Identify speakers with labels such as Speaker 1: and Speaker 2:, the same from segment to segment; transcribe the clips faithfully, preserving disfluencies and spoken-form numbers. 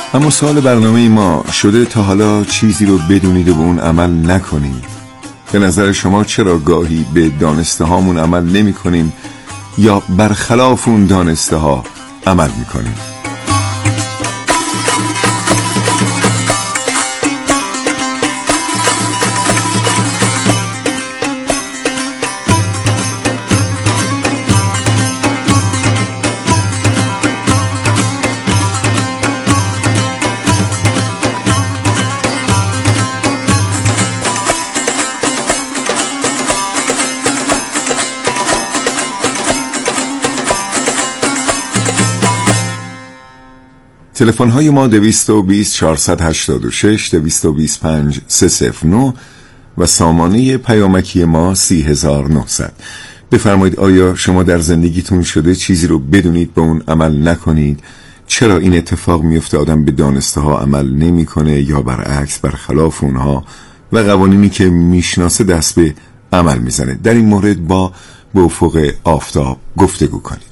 Speaker 1: اما سوال برنامه ما شده تا حالا چیزی رو بدونید و به اون عمل نکنید؟ به نظر شما چرا گاهی به دانسته هامون عمل نمی کنیم یا برخلاف اون دانسته ها عمل می کنیم؟ تلفن های ما دویست و بیست چهارصد و هشتاد و شش دویست و بیست پنج سیصد و نه و سامانه پیامکی ما سی هزار و نهصد. بفرمایید آیا شما در زندگیتون شده چیزی رو بدونید به اون عمل نکنید؟ چرا این اتفاق میفته آدم به دانسته ها عمل نمی کنه یا برعکس برخلاف اونها و قوانینی که میشناسه دست به عمل میزنه؟ در این مورد با به افق آفتاب گفتگو کنید.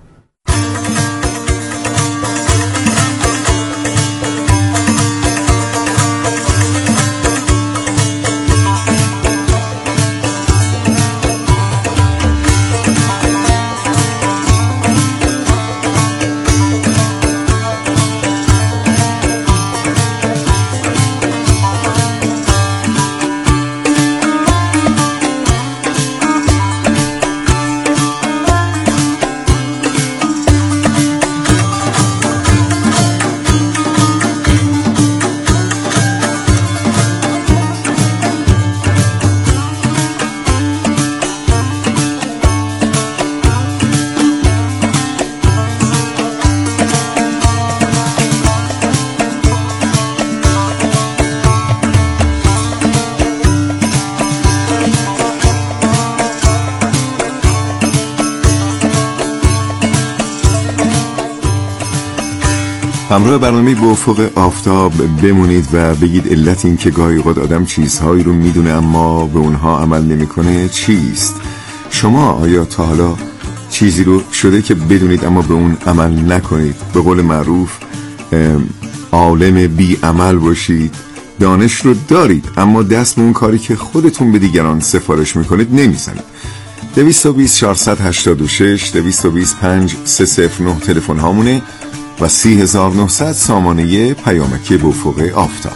Speaker 1: همراه برنامه به افق آفتاب بمونید و بگید علت این که گاهی اوقات آدم چیزهایی رو میدونه اما به اونها عمل نمیکنه چیست؟ شما آیا تا حالا چیزی رو شده که بدونید اما به اون عمل نکنید؟ به قول معروف عالم بی عمل باشید، دانش رو دارید اما دست به اون کاری که خودتون به دیگران سفارش میکنید نمیزنید. دویست و بیست چهارصد و هشتاد و شش دویست و بیست پنج سیصد و نه تلفن هامونه و سی هزار و نهصد سامانه پیامکی به افق آفتاب.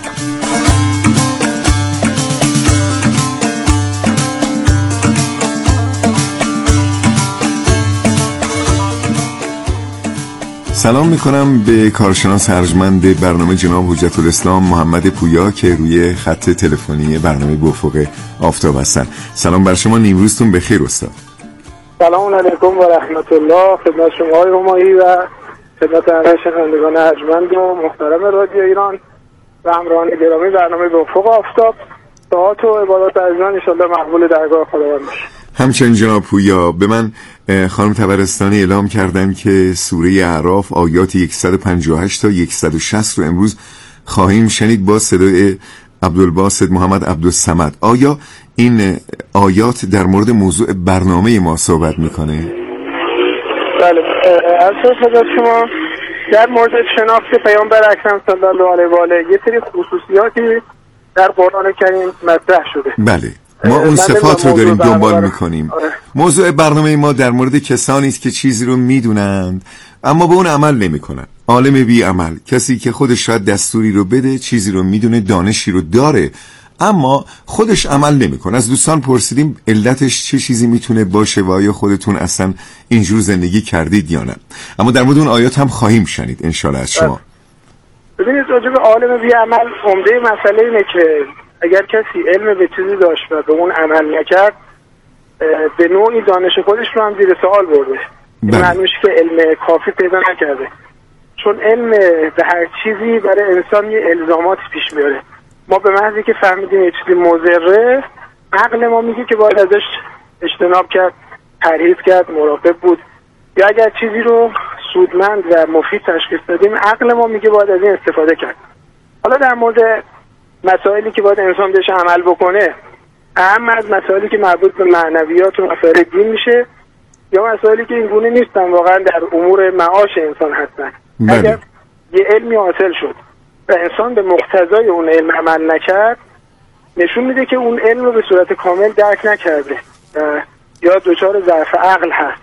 Speaker 1: سلام میکنم به کارشناس ارجمند برنامه جناب حجت الاسلام محمد پویا که روی خط تلفنی برنامه به افق آفتاب هستن. سلام بر شما، نیمروزتون بخیر استاد.
Speaker 2: سلام علیکم و رحمت الله خدمت شما های همایی و خدمت همه شنوندگان ارجمند و محترم رادیو ایران و همراهان گرامی برنامه به افق آفتاب. دعات و عبادات عزیزان ان شاءالله مقبول درگاه خداوند باشه.
Speaker 1: همچنین جناب پویا، به من خانم تبرستانی اعلام کردن که سوره اعراف آیات صد و پنجاه و هشت تا صد و شصت رو امروز خواهیم شنید با صدای عبدالباسط محمد عبدالصمد. آیا این آیات در مورد موضوع برنامه ما صحبت میکنه؟
Speaker 2: بله، از خدمت شما در مورد شناخت پیامبر اکرم صلی الله علیه و آله یه سری خصوصیاتی در قرآن کریم مطرح شده.
Speaker 1: بله، ما اون صفات رو داریم دنبال میکنیم. موضوع برنامه ما در مورد کسانی است که چیزی رو میدونند اما به اون عمل نمیکنن. عالم بی عمل، کسی که خودش شاید دستوری رو بده، چیزی رو میدونه، دانشی رو داره اما خودش عمل نمیکنه. از دوستان پرسیدیم علتش چه چیزی میتونه باشه و آیا خودتون اصلا اینجور زندگی کردید یا نه. اما در مورد اون آیات هم خواهیم شنید انشالله از شما.
Speaker 2: ببینید راجع به عالم بی عمل عمده مسئله اینه که اگر کسی علم به چیزی داشت و به اون عمل نکرد به نوعی دانش خودش رو هم زیر سوال برده. این معنی میشه که علم کافی پیدا نکرده، چون علم به هر چیزی برای انسان یه الزاماتی پیش میاره. ما به محضی که فهمیدیم یه چیزی مضره، عقل ما میگه که باید ازش اجتناب کرد، پرهیز کرد، مراقب بود. یا اگر چیزی رو سودمند و مفید تشخیص دادیم، عقل ما میگه باید از این استفاده کرد. حالا در مورد مسائلی که باید انسان بهش عمل بکنه، اهم از مسائلی که مربوط به معنویات و مسائل دین میشه یا مسائلی که این گونه نیستن، واقعا در امور معاش انسان هستن. اگر یه علمی حاصل شد و انسان به مقتضای اون علم عمل نکرد، نشون میده که اون علم رو به صورت کامل درک نکرده یا دچار ضعف عقل هست.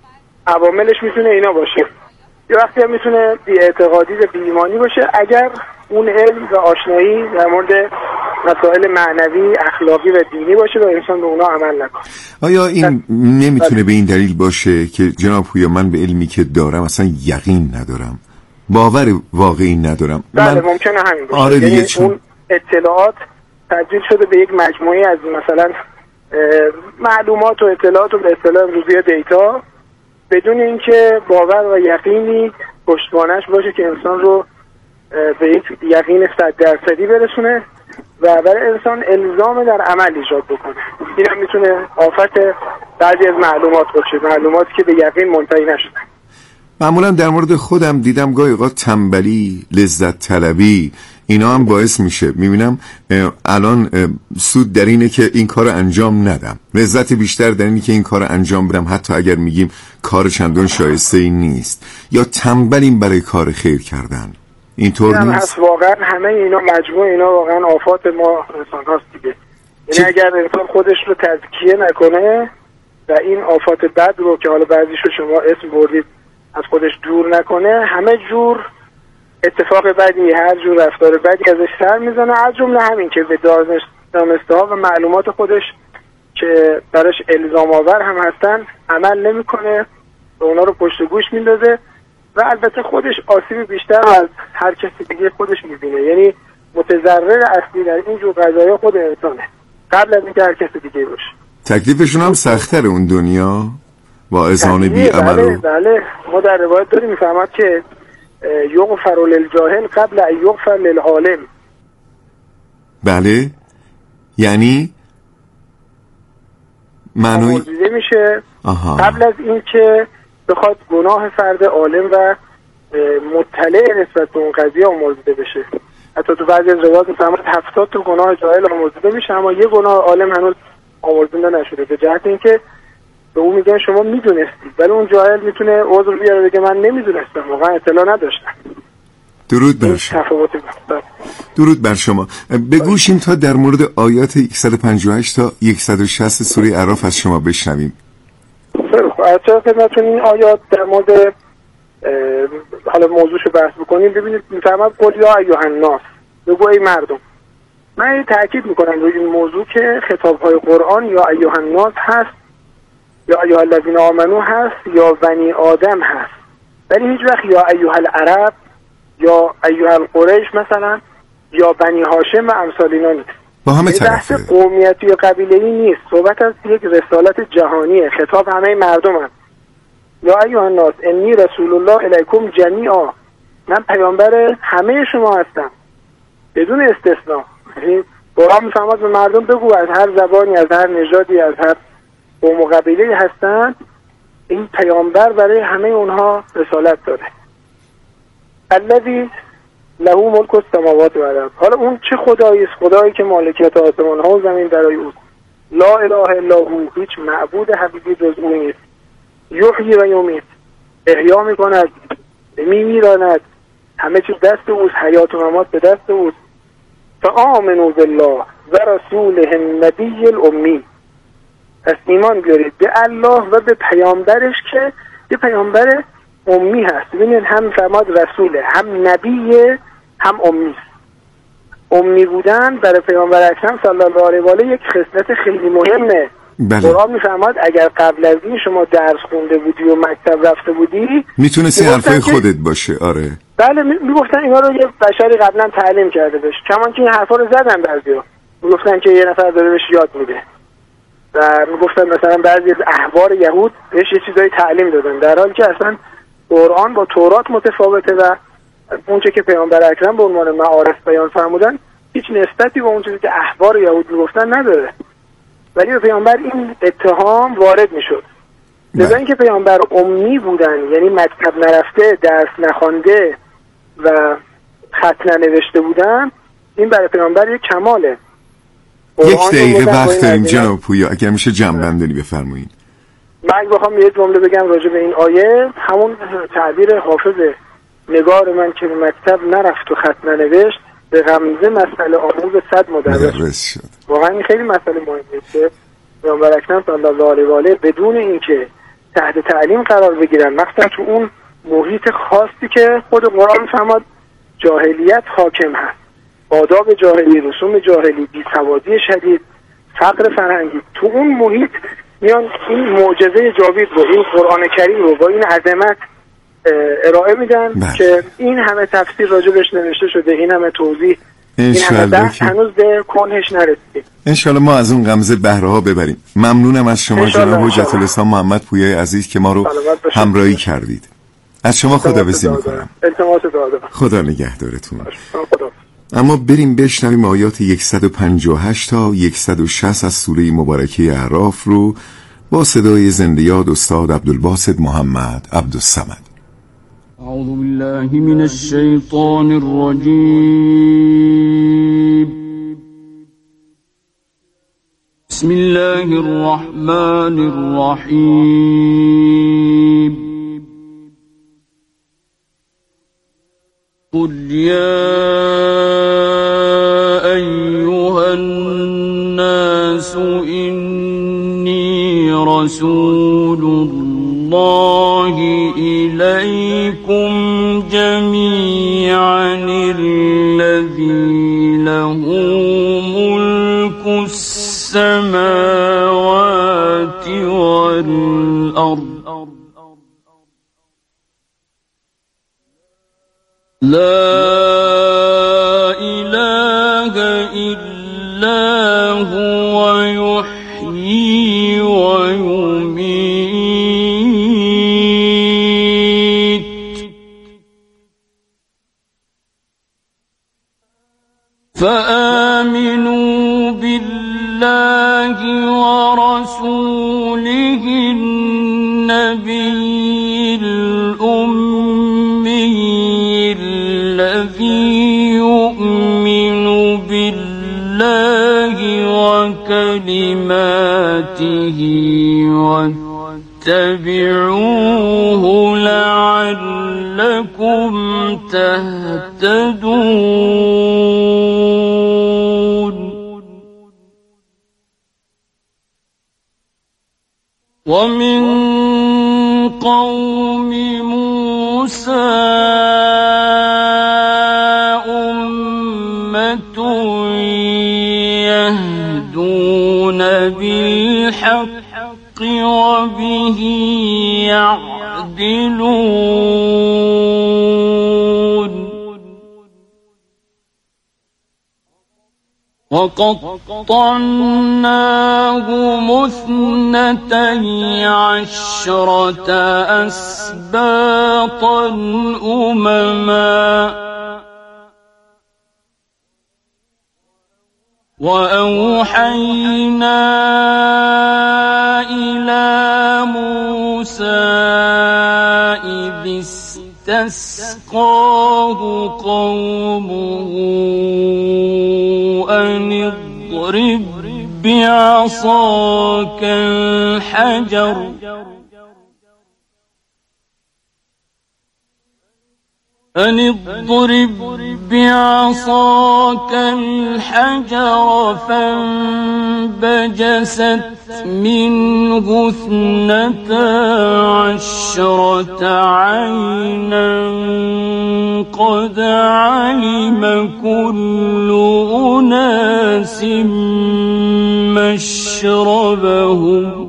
Speaker 2: عواملش میتونه اینا باشه، یا وقتی هم میتونه بی‌اعتقادی و بی‌ایمانی باشه اگر اون علم و آشنایی در مورد مسائل معنوی، اخلاقی و دینی باشه و انسان به اونا عمل نکنه.
Speaker 1: آیا این نمیتونه به این دلیل باشه که جناب پویا من به علمی که دارم اصلا یقین ندارم، باور واقعی ندارم؟
Speaker 2: بله من... ممکنه همین باشه.
Speaker 1: آره دیگه،
Speaker 2: یعنی
Speaker 1: چون
Speaker 2: اون اطلاعات تبدیل شده به یک مجموعه از مثلا معلومات و اطلاعات و به اصطلاح امروزی دیتا، بدون اینکه باور و یقینی پشتوانش باشه که انسان رو به یک یقین صد درصدی برسونه و برای انسان الزام در عمل ایجاد بکنه. این هم میتونه آفت بعضی از معلومات باشه، معلوماتی که به یقین منتهی نشدن.
Speaker 1: معمولا در مورد خودم دیدم گاهی اوقات تنبلی، لذت طلبی، اینا هم باعث میشه. میبینم الان سود در اینه که این کار انجام ندم، لذت بیشتر در اینه که این کار انجام بدم حتی اگر میگیم کار چندان شایسته ای نیست، یا تنبلیم برای کار خیر کردن. اینطور نیست؟
Speaker 2: واقعا همه اینا مجموع اینا واقعا آفات ما انسان هاست دیگه. یعنی اگر انسان خودش رو تزکیه نکنه و این آفات بد رو که حالا بعضیشو شما اسم بردید از خودش دور نکنه، همه جور اتفاق بدی، هر جور رفتار بدی ازش سر میزنه، از جمله همین که به دانسته ها و معلومات خودش که براش الزام آور هم هستن عمل نمیکنه و اونا رو پشت گوش میندازه و البته خودش آسیب بیشتر از هر کسی دیگه خودش میبینه. یعنی متضرر اصلی در این جور قضايا خود انسانه قبل از اینکه هر کسی دیگه باشه.
Speaker 1: تکلیفشون هم سخت‌تر اون دنیا با اذعان بی عمل.
Speaker 2: بله بله، ما در روایت داریم میفهمد که یغفر للجاهل قبل ان یغفر للعالم.
Speaker 1: بله، یعنی معنی
Speaker 2: آمرزیده میشه
Speaker 1: آها.
Speaker 2: قبل از این که بخواد گناه فرد عالم و مطلع نسبت به اون قضیه آمرزیده بشه. حتی تو بعضی از روایات میفهمد هفتاد تا گناه جاهل آمرزیده میشه اما یه گناه عالم هنوز آمرزیده نشده، به جهت اینکه به اون میگن شما میدونستید، ولی اون جاهل میتونه عذر بیاره بگه من نمیدونستم، واقعا اطلاع نداشتم.
Speaker 1: درود بر شما. درود بر شما. بگوشیم تا در مورد آیات صد و پنجاه و هشت تا صد و شصت سوره اعراف از شما بشنویم.
Speaker 2: اچه خدمتون این آیات در مورد حالا موضوعشو بحث بکنیم. ببینید میفرماد قل یا ایها الناس، بگو ای مردم. من تاکید میکنم روی این موضوع که خطاب‌های قرآن یا ایها الناس هست، یا ایها الذین آمنو هست، یا بنی آدم هست، ولی هیچ وقت یا ایها العرب یا ایها القریش مثلا یا بنی هاشم و امثال اینا نیست.
Speaker 1: با همه
Speaker 2: بحث قومیتی یا قبیله‌ای نیست، صحبت از یک رسالت جهانیه، خطاب همه مردم هست. یا ایها الناس انی رسول الله الیکم جمیعا، من پیامبر همه شما هستم بدون استثناء. یعنی قرآن میفرماد به مردم بگو از هر زبانی، از هر نژادی، از هر قوم و قبیله‌ای هستن، این پیامبر برای همه اونها رسالت داره. الذی له ملک السماوات و الارض، حالا اون چه خدایی است؟ خدایی که مالکیت آسمان ها و زمین برای اوست. لا اله الا هو، هیچ معبود حقیقی جز او نیست. یحیی و یمیت، احیا میکند، میمیراند، همه چیز دست اوست، حیات و ممات به دست اوست. فآمنوا بالله و رسوله النبی الامی، پس ایمان بیارید به الله و به پیامبرش که یه پیامبر امی هست. ببینید هم فرماد رسوله، هم نبیه، هم امی. امی بودن برای پیامبر اکرم صلی الله علیه و آله یک خصلت خیلی مهمه. قرآن میفرماد اگر قبل از این شما درس خونده بودی و مکتب رفته بودی
Speaker 1: میتونستی حرفای خودت باشه. آره
Speaker 2: بله، میگفتن اینا رو یه بشری قبلا تعلیم کرده بشه، کمان که این حرفا رو زدن بعضیا، میگفتن که یه نفر داره بهش یاد میده و میگفتن مثلا بعضی از احبار یهود بهش یه چیزایی تعلیم دادن، در حالی که اصلا قرآن با تورات متفاوته و اونچه که پیامبر اکرم به عنوان معارف بیان فرمودن هیچ نسبتی با اون چیزی که احبار یهود میگفتن نداره، ولی به پیامبر این اتهام وارد میشد. لذا اینکه پیامبر امی بودن، یعنی مکتب نرفته، درس نخوانده و خط ننوشته بودن، این برای پیامبر یک کماله.
Speaker 1: یک دقیقه وقت داریم جناب پویا، اگر میشه جمع‌بندی بفرمایید.
Speaker 2: من بخوام یه جمله بگم راجع به این آیه، همون تعبیر حافظ نگار من که به مکتب نرفت و خط ننوشت، به غمزه مسئله آموز صد مدرس شد. واقعا این خیلی مسئله مهمیه که پیامبر اکرم صلی الله علیه و آله بدون اینکه تحت تعلیم قرار بگیرن، مثلا تو اون محیط خاصی که خود قرآن فرمود جاهلیت حاکم هست، آداب جاهلی، رسوم جاهلی، بیسوادی شدید، فقر فرهنگی، تو اون محیط میان این معجزه جاوید رو، این قرآن کریم رو با این عظمت ارائه میدن بله. که این همه تفسیر راجبش نوشته شده، این همه توضیح، این همه بحث هنوز به کنهش نرسید.
Speaker 1: انشالله ما از اون غمزه بهره ها ببریم. ممنونم از شما جناب حجت الاسلام محمد پویای عزیز که ما رو همراهی کردید. از شما خداحافظی میکنم.
Speaker 2: التماس دعا دارم.
Speaker 1: خدا نگهدارتون.
Speaker 2: خدا.
Speaker 1: اما بریم بشنویم آیات صد و پنجاه و هشت تا صد و شصت از سوره مبارکه اعراف رو با صدای زنده یاد استاد عبدالباسط محمد عبدالصمد.
Speaker 3: اعوذ بالله من الشیطان الرجیم. بسم الله الرحمن الرحیم. قل يا أيها الناس إني رسول الله إليكم جميعا الذي له ملك السماوات والأرض لا إله إلا هو يحيي ويميت فآمنوا بالله ورسوله النبي الأمي الذي يؤمن بالله وكلماته واتبعوه لعلكم تهتدون. ومن قوم موسى يهدون بالحق وبه يعدلون. وقطعناهم اثنتي عشرة أسباطا أمما وأوحينا إلى موسى إذ استسقاه قومه أن اضرب بعصاك الحجر أن اضرب بعصاك الحجر فانبجست منه اثنتا عشرة عينا قد علم كل أناس مشربهم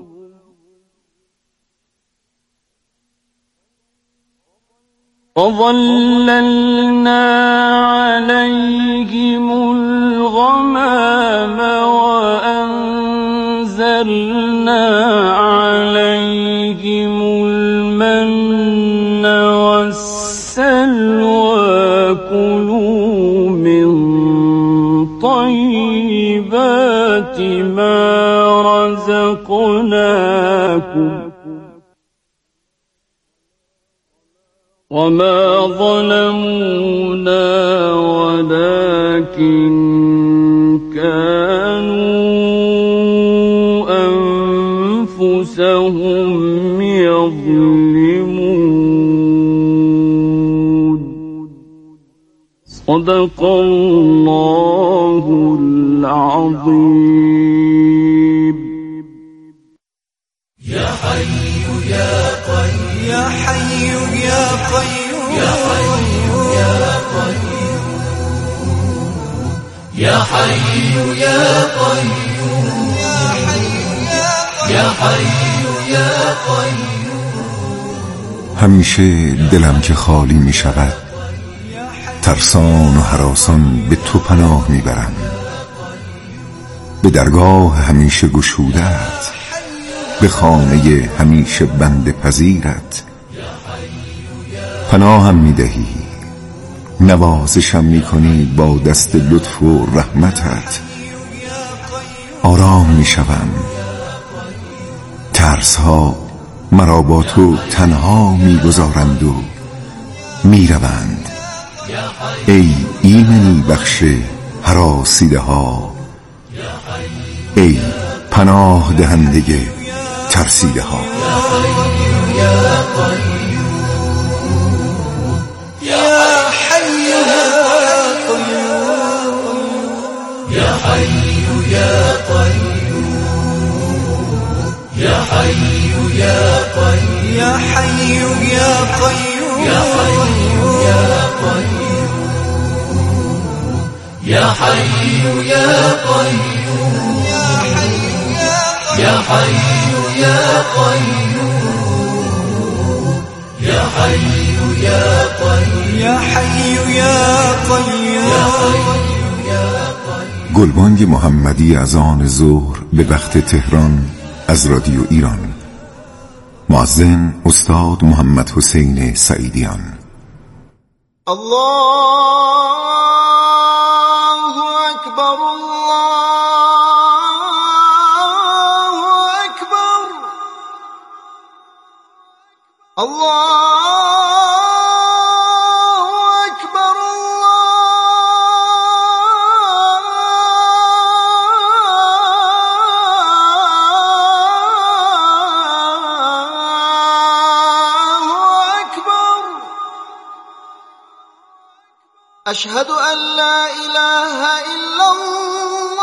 Speaker 3: وظللنا عليهم الغمام وأنزلنا عليهم المن والسلوى كلوا من طيبات ما رزقناكم وما ظلمونا ولكن كانوا أنفسهم يظلمون. صدق الله العظيم.
Speaker 4: يا حي يا قيوم يا حي يا قيوم يا حي يا قيوم يا حي يا قيوم يا حي يا قيوم.
Speaker 1: همیشه دلم که خالی می شود، ترسان و هراسان به تو پناه می برم. به درگاه همیشه گشودت، به خانه همیشه بنده پذیرت پناهم می دهی، نوازشم می کنی با دست لطف و رحمتت. آرام می شوم، ترس ها مرا با تو تنها می گذارند و می روند. ای ایمنی بخش هراسیده ها، ای پناه دهنده ترسیده ها.
Speaker 4: يا حي يا قيوم يا حي يا قيوم يا حي يا قيوم يا حي يا قيوم يا حي يا قيوم يا حي يا قيوم يا حي يا قيوم يا حي يا قيوم يا حي يا قيوم.
Speaker 1: گلبانگ محمدی از آن ظهر به وقت تهران از رادیو ایران. مؤذن استاد محمد حسین سعیدیان.
Speaker 4: الله اکبر الله اکبر الله أشهد أن لا إله إلا الله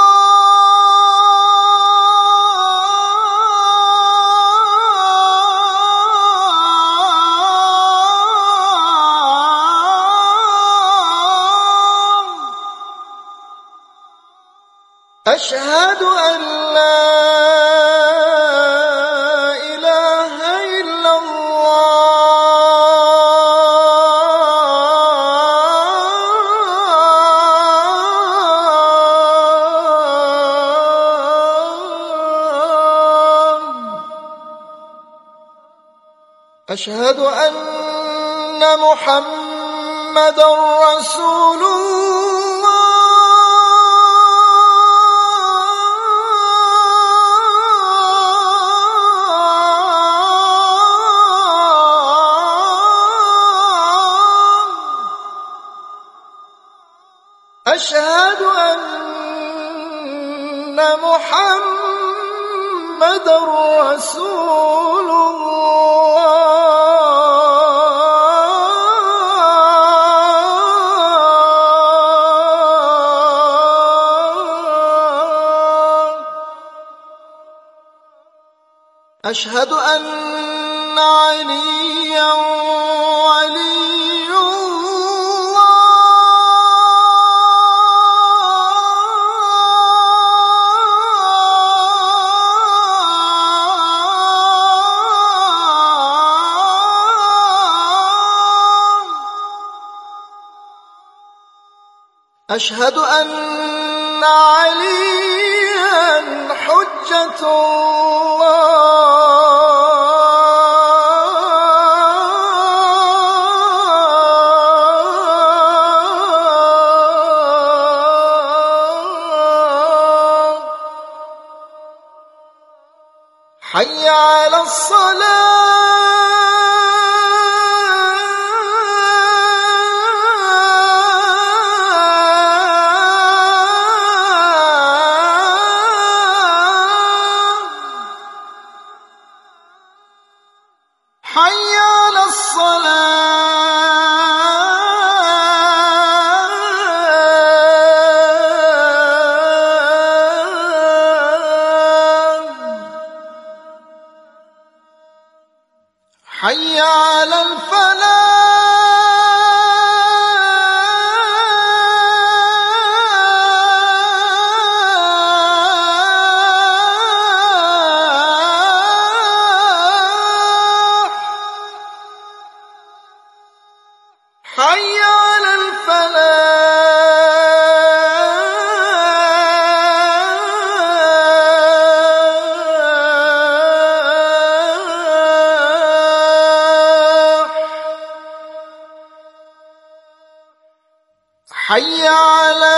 Speaker 4: أشهد أن لا إله إلا أشهد أن محمد رسول الله أشهد أن محمد رسول الله أشهد أن عليا ولي الله أشهد أن عليا حجة الله حي على الصلاة حي على الصلاة حي على الفلاح حي على الفلاح حي على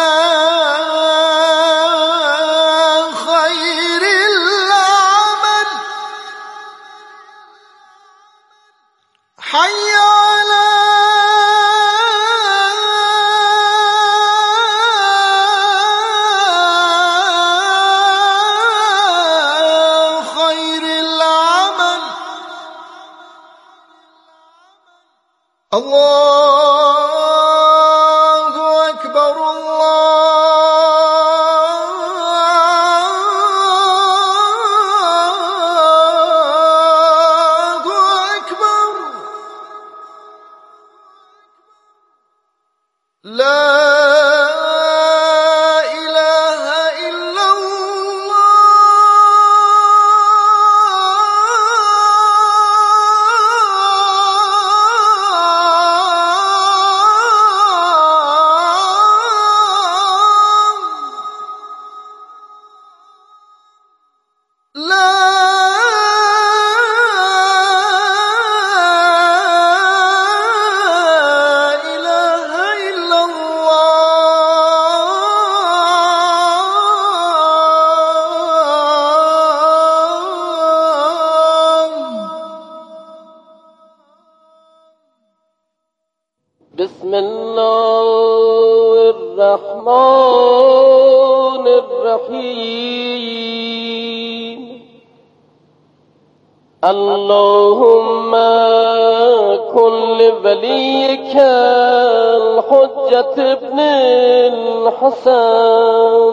Speaker 4: خير العمل حي على خير العمل الله أكبر الله أكبر لا إله إلا الله لا إله إلا الله
Speaker 3: بسم الله الرحمن الرحيم اللهم كن لوليك الحجة ابن الحسن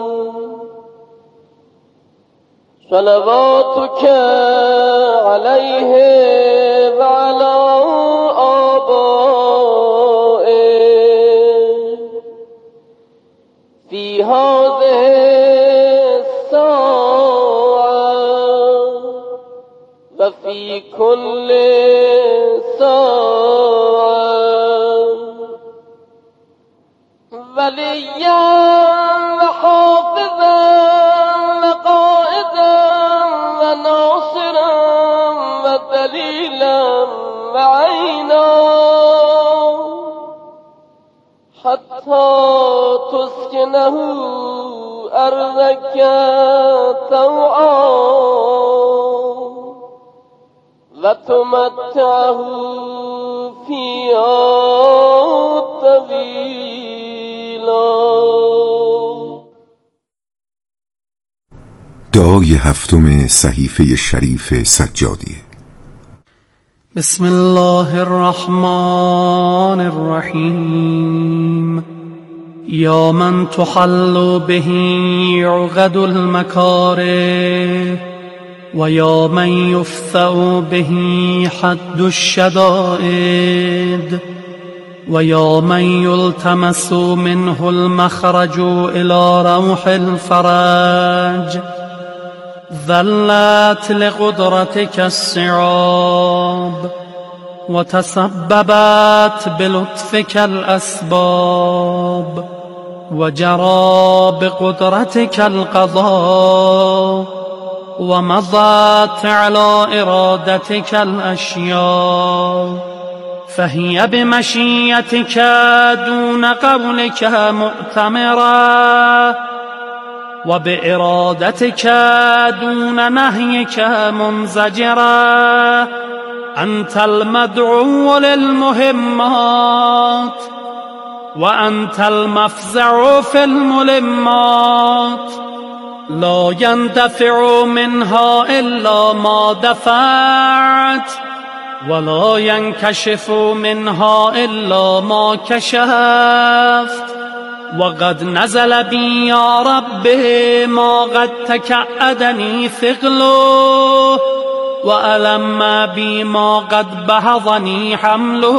Speaker 3: صلواتك عليه وعلى آبائه في هذه الساعة وفي كل ساعة وليا وحافظا وقائدا وناصرا ودليلا وعينا حتى تسكنه أرضك طوعا وتمتعه فيها طويلا.
Speaker 1: دعای هفتم صحیفه شریف سجادی.
Speaker 5: بسم الله الرحمن الرحیم. یا من تحل به عقد المکاره و یا من یفتأ به حد الشدائد و یا من یلتمس منه المخرج الى روح الفرج ذلت لقدرتك الصعاب وتسببت بلطفك الأسباب وجرى بقدرتك القضاء ومضت على إرادتك الأشياء فهي بمشيتك دون قولك مؤتمرة وبإرادتك دون نهيك منزجرة. أنت المدعو للمهمات وأنت المفزع في الملمات لا يندفع منها إلا ما دفعت ولا ينكشف منها إلا ما كشفت وقد نزل بي يا رب ما قد تكأدني ثقله وألم بي ما قد بهضني حمله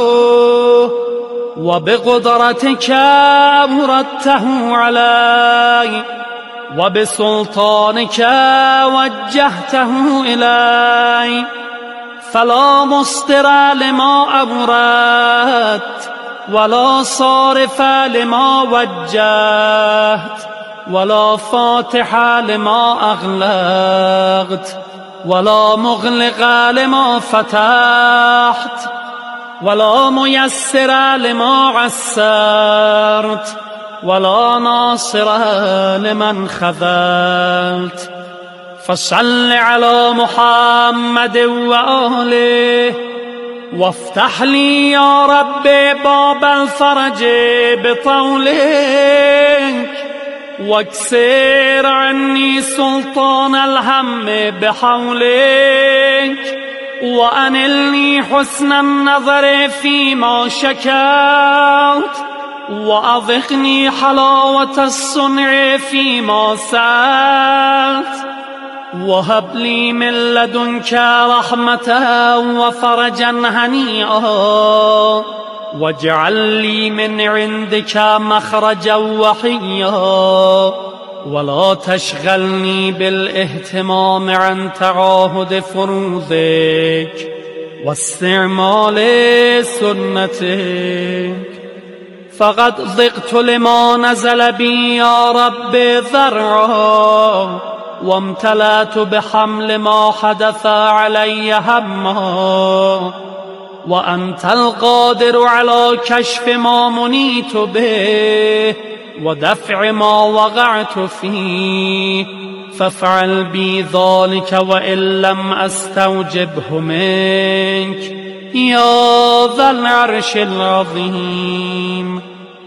Speaker 5: وبقدرتك أبردته علي وبسلطانك وجهته إلي فلا مصدر لما أبردت ولا صارف لما وجهت ولا فاتح لما أغلقت ولا مغلق لما فتحت ولا ميسر لما عسرت ولا ناصر لمن خذلت فصل على محمد وآله وافتح لي يا رب باب الفرج بطولك واكسر عني سلطان الهم بحولك وأنلني حسن النظر فيما شكوت وأذقني حلاوة الصنع فيما سألت وهب لي من لدنك رحمة وفرجا هنيئا واجعل لي من عندك مخرجا وحيا ولا تشغلني بالاهتمام عن تعاهد فروضك واستعمال سنتك فقد ضقت لما نزل بي يا رب ذرعا وامتلأت بحمل ما حدث علي هما وأنت القادر على كشف ما منيت به ودفع ما وقعت فيه فافعل بي ذلك وإن لم أستوجبه منك يا ذا العرش العظیم.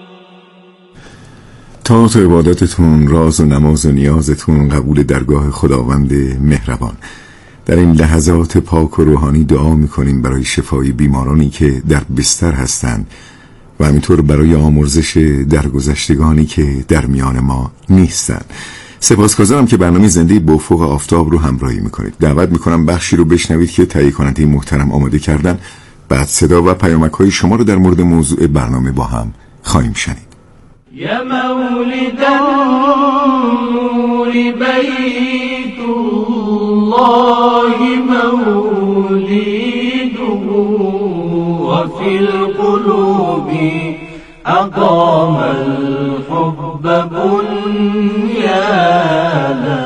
Speaker 1: طاعت و عبادتتون، راز و نماز و نیازتون قبول درگاه خداوند مهربان. در این لحظات پاک و روحانی دعا میکنیم برای شفای بیمارانی که در بستر هستند و همینطور برای آمرزش درگذشتگانی که در میان ما نیستند. سپاسگزارم که برنامه زنده با افق آفتاب رو همراهی میکنید. دعوت میکنم بخشی رو بشنوید که تهیه کننده محترم آماده کردن، بعد صدا و پیامک‌های شما رو در مورد موضوع برنامه با هم خواهیم شنید.
Speaker 4: یا مولد النور بیت الله مولده و فی القلوب اقام الحب بنیانا.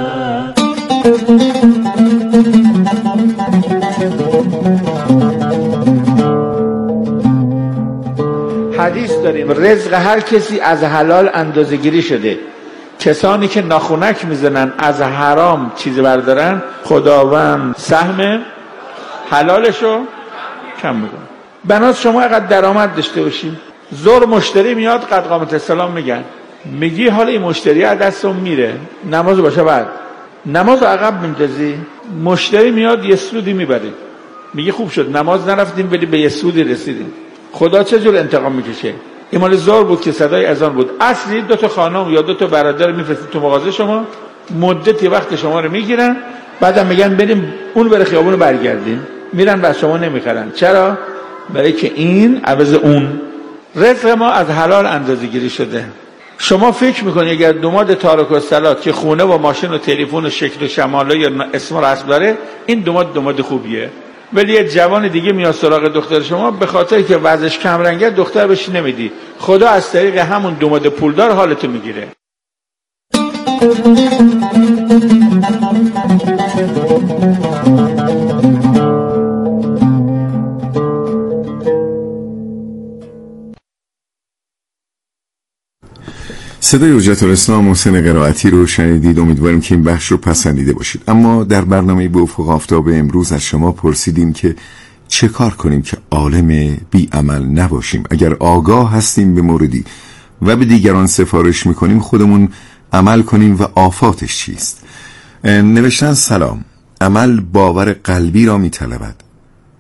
Speaker 6: حدیث داریم رزق هر کسی از حلال اندازه‌گیری شده. کسانی که ناخونک میزنن از حرام چیز بردارن، خداوند سهم حلالشو کم میکنه. بنات شما اقدر درآمد داشته باشیم، زور مشتری میاد قد قامت السلام میگن، میگی حالا این مشتری از دستم میره، نماز باشه بعد نماز عقب میندازی، مشتری میاد یه سودی میبره، میگی خوب شد نماز نرفتیم ولی به یه سودی رسیدیم. خدا چه جور انتقام میکشه؟ این مال زور بود که صدای اذان بود. اصلی دو تا خانم یا دو تا برادر میفرستید تو مغازه شما، مدتی وقت شما رو میگیرن، بعدم میگن بریم اون بره خیابون رو برگردیم، میرن بعد شما نمیخرن. چرا؟ برای که این عوض اون. رزق ما از حلال اندازه‌گیری شده. شما فکر میکنید اگر دوماد تارک الصلات که خونه و ماشین و تلفن و شکل و شماله یا اسم و رسم داره، این دوماد دوماد خوبیه. ولی یه جوان دیگه میاد سراغ دختر شما به خاطر که وضعش کم رنگه دختر بهش نمیدی، خدا از طریق همون دوماد پولدار حالتو میگیره.
Speaker 1: صدای حجت الاسلام محسن قرائتی رو شنیدید. امیدواریم که این بخش رو پسندیده باشید. اما در برنامه به افق آفتاب امروز از شما پرسیدیم که چه کار کنیم که عالم بی عمل نباشیم. اگر آگاه هستیم به موردی و به دیگران سفارش میکنیم خودمون عمل کنیم و آفاتش چیست؟ نوشتن سلام، عمل باور قلبی را میطلبد